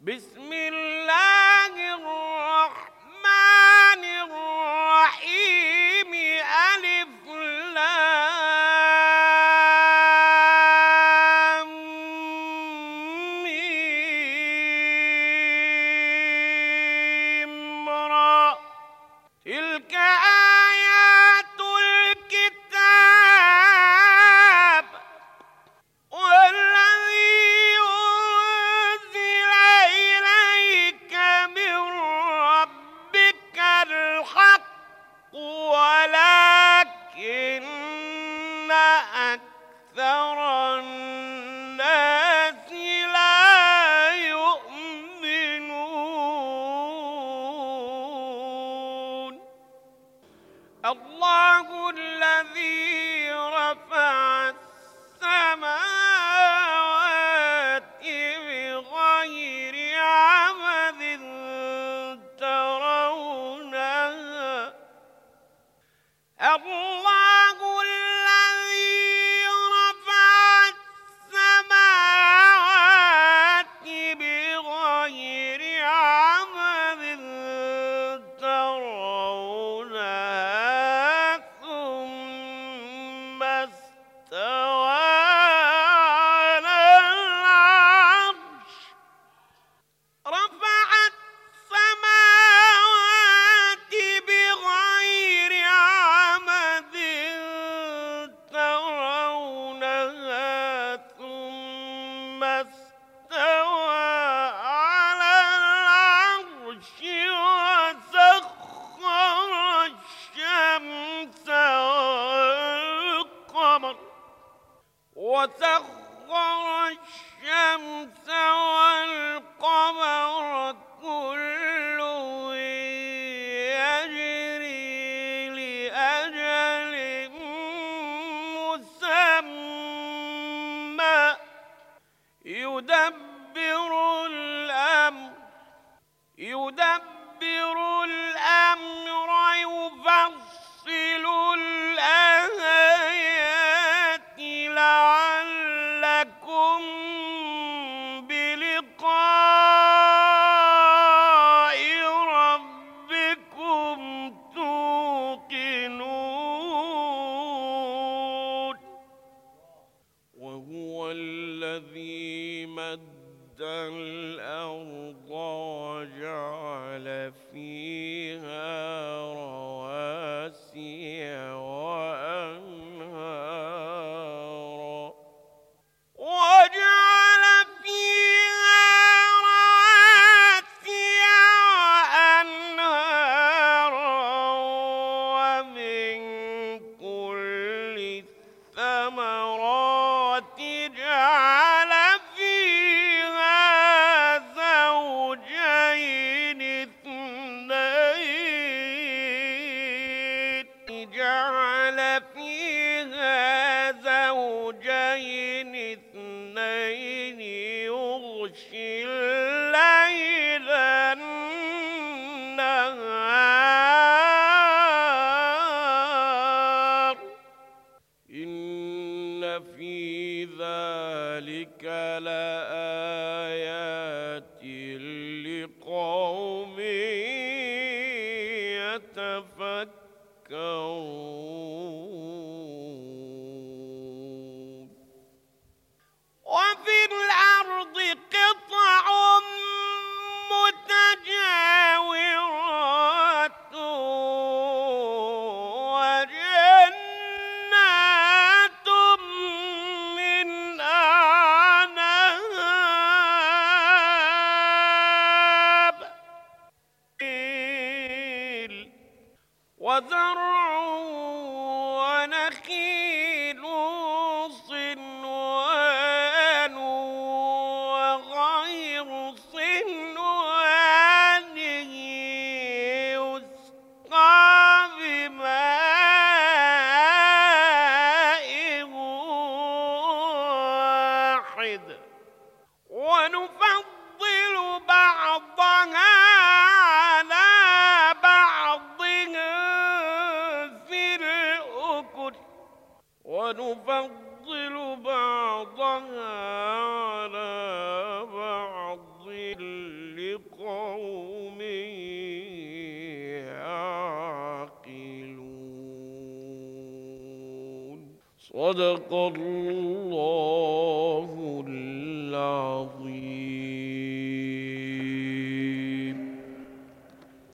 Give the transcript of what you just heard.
بسم الله الرحمن الرحيم. ألف لام ميم را. تلك آيات الكتاب والذي أنزل إليك من ربك الحق ولكن أكثر الناس لا يؤمنون. الله الذي رفع السماوات بغير عمد ترونها. الله الذي رفع السماوات بغير عمد ترونها ثم استوى على العرش. رفع السماوات بغير عمد ترونها ثم استوى على العرش وسخر الشمس والقمر كل يجري لأجل مسمى يدبر الأمر يفصل الآيات لعلكم بلقاء ربكم توقنون. وهو الذي مد الأرض وجعل فيها رواسي وأنهارا ومن كل الثمرات جعل فيها زوجين اثنين يغشي الليل النهار. إن في ذلك لآيات لقوم يتفكرون. وفي الأرض قطع متجاورات وجنات من أعناب وزرع ونخيل صنوان وغير صنوان يسقى بماء واحد ونفضل بعضها على بعض لقوم يعقلون. صدق الله العظيم.